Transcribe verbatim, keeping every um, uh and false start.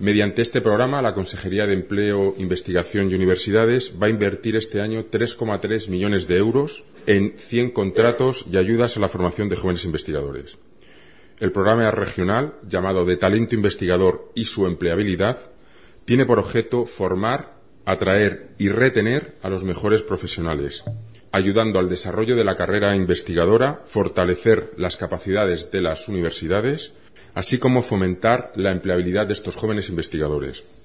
Mediante este programa, la Consejería de Empleo, Investigación y Universidades va a invertir este año tres coma tres millones de euros en cien contratos y ayudas a la formación de jóvenes investigadores. El programa regional, llamado de Talento Investigador y su empleabilidad, tiene por objeto formar, atraer y retener a los mejores profesionales, ayudando al desarrollo de la carrera investigadora, fortalecer las capacidades de las universidades, así como fomentar la empleabilidad de estos jóvenes investigadores.